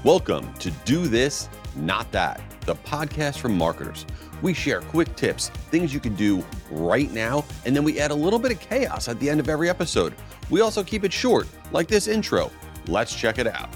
Welcome to Do This, Not That, the podcast for marketers. We share quick tips, things you can do right now, and then we add a little bit of chaos at the end of every episode. We also keep it short, like this intro. Let's check it out.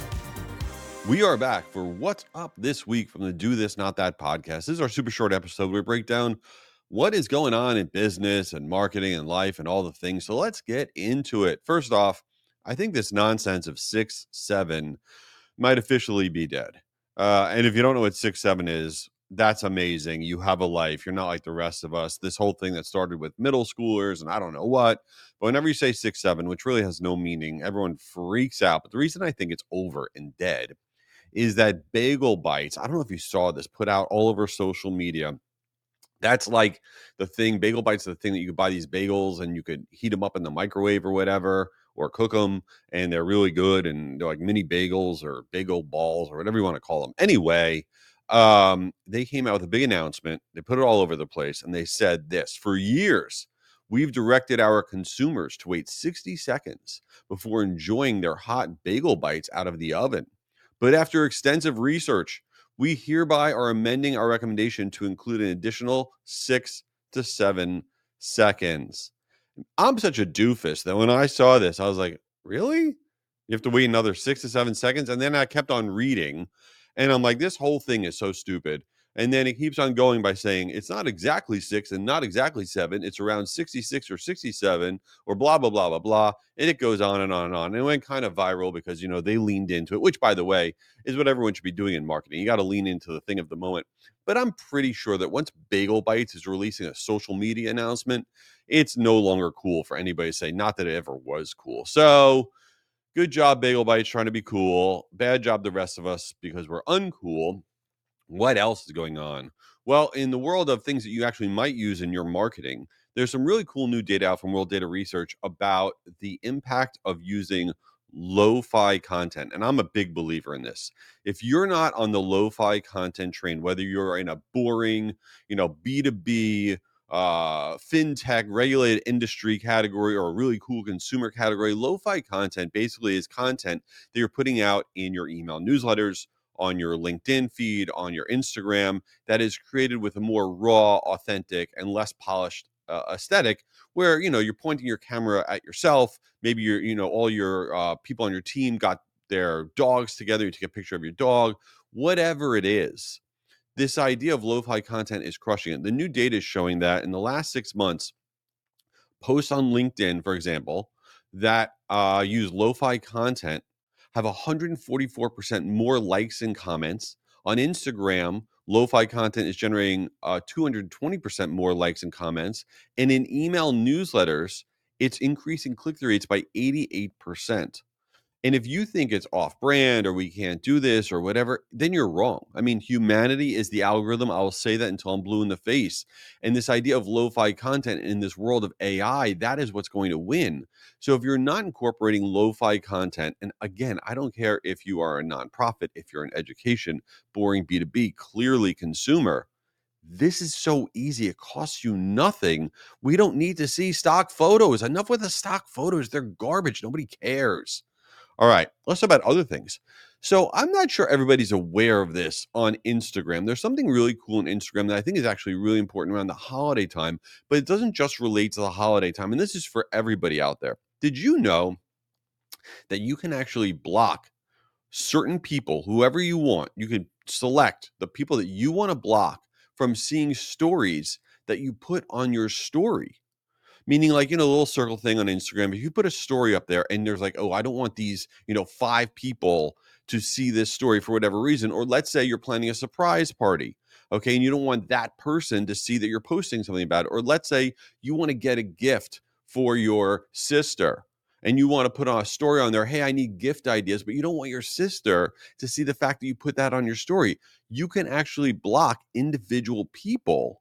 We are back for What's Up This Week from the Do This, Not That podcast. This is our super short episode where we break down what is going on in business and marketing and life and all the things. So let's get into it. First off, I think this nonsense of 6-7 might officially be dead. And if you don't know what 6-7 is, that's amazing. You have a life. You're not like the rest of us. This whole thing that started with middle schoolers and I don't know what. But whenever you say 6-7, which really has no meaning, everyone freaks out. But the reason I think it's over and dead is that Bagel Bites, I don't know if you saw this, put out all over social media. That's like the thing. Bagel Bites are the thing that you could buy these bagels and you could heat them up in the microwave or whatever, or cook them, and they're really good. And they're like mini bagels or bagel balls or whatever you want to call them. Anyway, they came out with a big announcement. They put it all over the place, and they said this: for years, we've directed our consumers to wait 60 seconds before enjoying their hot bagel bites out of the oven. But after extensive research, we hereby are amending our recommendation to include an additional 6 to 7 seconds. I'm such a doofus that when I saw this, I was like, really? You have to wait another 6 to 7 seconds? And then I kept on reading, and I'm like, this whole thing is so stupid. And then it keeps on going by saying it's not exactly 6 and not exactly 7. It's around 66 or 67 or blah, blah, blah, blah, blah. And it goes on and on and on. And it went kind of viral because, they leaned into it, which, by the way, is what everyone should be doing in marketing. You got to lean into the thing of the moment. But I'm pretty sure that once Bagel Bites is releasing a social media announcement, it's no longer cool for anybody to say, not that it ever was cool. So good job, Bagel Bites, trying to be cool. Bad job, the rest of us, because we're uncool. What else is going on? Well, in the world of things that you actually might use in your marketing, there's some really cool new data out from World Data Research about the impact of using lo-fi content. And I'm a big believer in this. If you're not on the lo-fi content train, whether you're in a boring, B2B, fintech regulated industry category or a really cool consumer category, lo-fi content basically is content that you're putting out in your email newsletters, on your LinkedIn feed, on your Instagram, that is created with a more raw, authentic, and less polished aesthetic, where you're pointing your camera at yourself. Maybe all your people on your team got their dogs together. You take a picture of your dog, whatever it is. This idea of lo-fi content is crushing it. The new data is showing that in the last 6 months, posts on LinkedIn, for example, that use lo-fi content have 144% more likes and comments. On Instagram, lo-fi content is generating 220% more likes and comments. And in email newsletters, it's increasing click-through rates by 88%. And if you think it's off brand or we can't do this or whatever, then you're wrong. I mean, humanity is the algorithm. I will say that until I'm blue in the face. And this idea of lo-fi content in this world of AI, that is what's going to win. So if you're not incorporating lo-fi content, and again, I don't care if you are a nonprofit, if you're in education, boring B2B, clearly consumer, this is so easy. It costs you nothing. We don't need to see stock photos. Enough with the stock photos. They're garbage. Nobody cares. All right, let's talk about other things. So I'm not sure everybody's aware of this on Instagram. There's something really cool on Instagram that I think is actually really important around the holiday time, but it doesn't just relate to the holiday time. And this is for everybody out there. Did you know that you can actually block certain people, whoever you want? You can select the people that you want to block from seeing stories that you put on your story. Meaning, like, a little circle thing on Instagram, if you put a story up there and there's like, oh, I don't want these, 5 people to see this story for whatever reason, or let's say you're planning a surprise party, okay, and you don't want that person to see that you're posting something about it, or let's say you want to get a gift for your sister and you want to put on a story on there, hey, I need gift ideas, but you don't want your sister to see the fact that you put that on your story. You can actually block individual people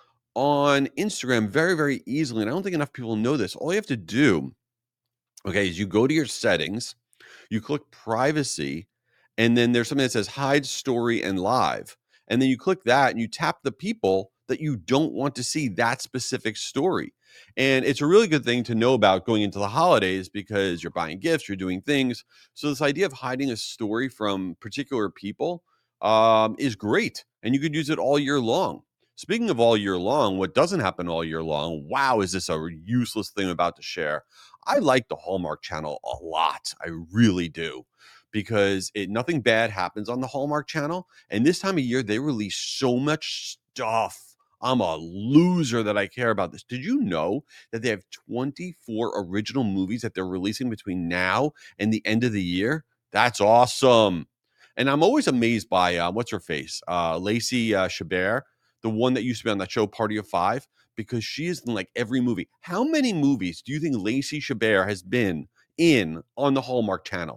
on Instagram very, very easily. And I don't think enough people know this. All you have to do, okay, is you go to your settings, you click privacy, and then there's something that says hide story and live. And then you click that and you tap the people that you don't want to see that specific story. And it's a really good thing to know about going into the holidays because you're buying gifts, you're doing things. So this idea of hiding a story from particular people is great, and you could use it all year long. Speaking of all year long, what doesn't happen all year long? Wow, is this a useless thing I'm about to share? I like the Hallmark Channel a lot. I really do, because nothing bad happens on the Hallmark Channel. And this time of year, they release so much stuff. I'm a loser that I care about this. Did you know that they have 24 original movies that they're releasing between now and the end of the year? That's awesome. And I'm always amazed by what's her face, Lacey Chabert, the one that used to be on that show Party of Five, because she is in like every movie. How many movies do you think Lacey Chabert has been in on the Hallmark Channel?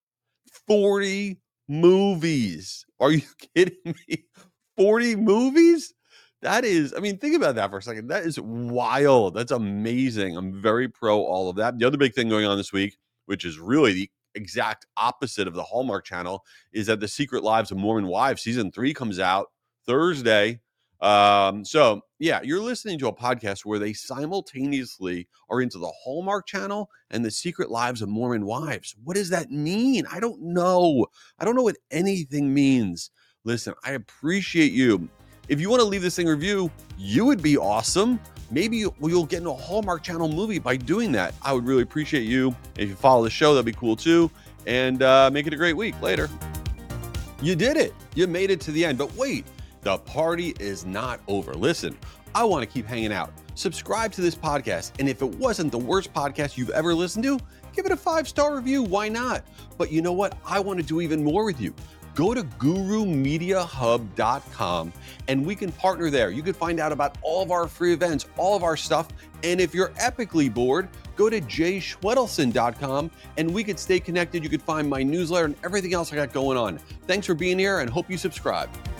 40 movies. Are you kidding me? 40 movies? That is, I mean, think about that for a second. That is wild. That's amazing. I'm very pro all of that. The other big thing going on this week, which is really the exact opposite of the Hallmark Channel, is that The Secret Lives of Mormon Wives season 3 comes out Thursday. So yeah, you're listening to a podcast where they simultaneously are into the Hallmark Channel and The Secret Lives of Mormon Wives. What does that mean? I don't know. I don't know what anything means. Listen, I appreciate you. If you want to leave this thing review, you would be awesome. Maybe you'll get into a Hallmark Channel movie by doing that. I would really appreciate you. If you follow the show, that'd be cool too. And make it a great week later. You did it. You made it to the end. But wait, the party is not over. Listen, I want to keep hanging out. Subscribe to this podcast. And if it wasn't the worst podcast you've ever listened to, give it a 5-star review. Why not? But you know what? I want to do even more with you. Go to gurumediahub.com and we can partner there. You can find out about all of our free events, all of our stuff. And if you're epically bored, go to jayschwedelson.com and we can stay connected. You can find my newsletter and everything else I got going on. Thanks for being here and hope you subscribe.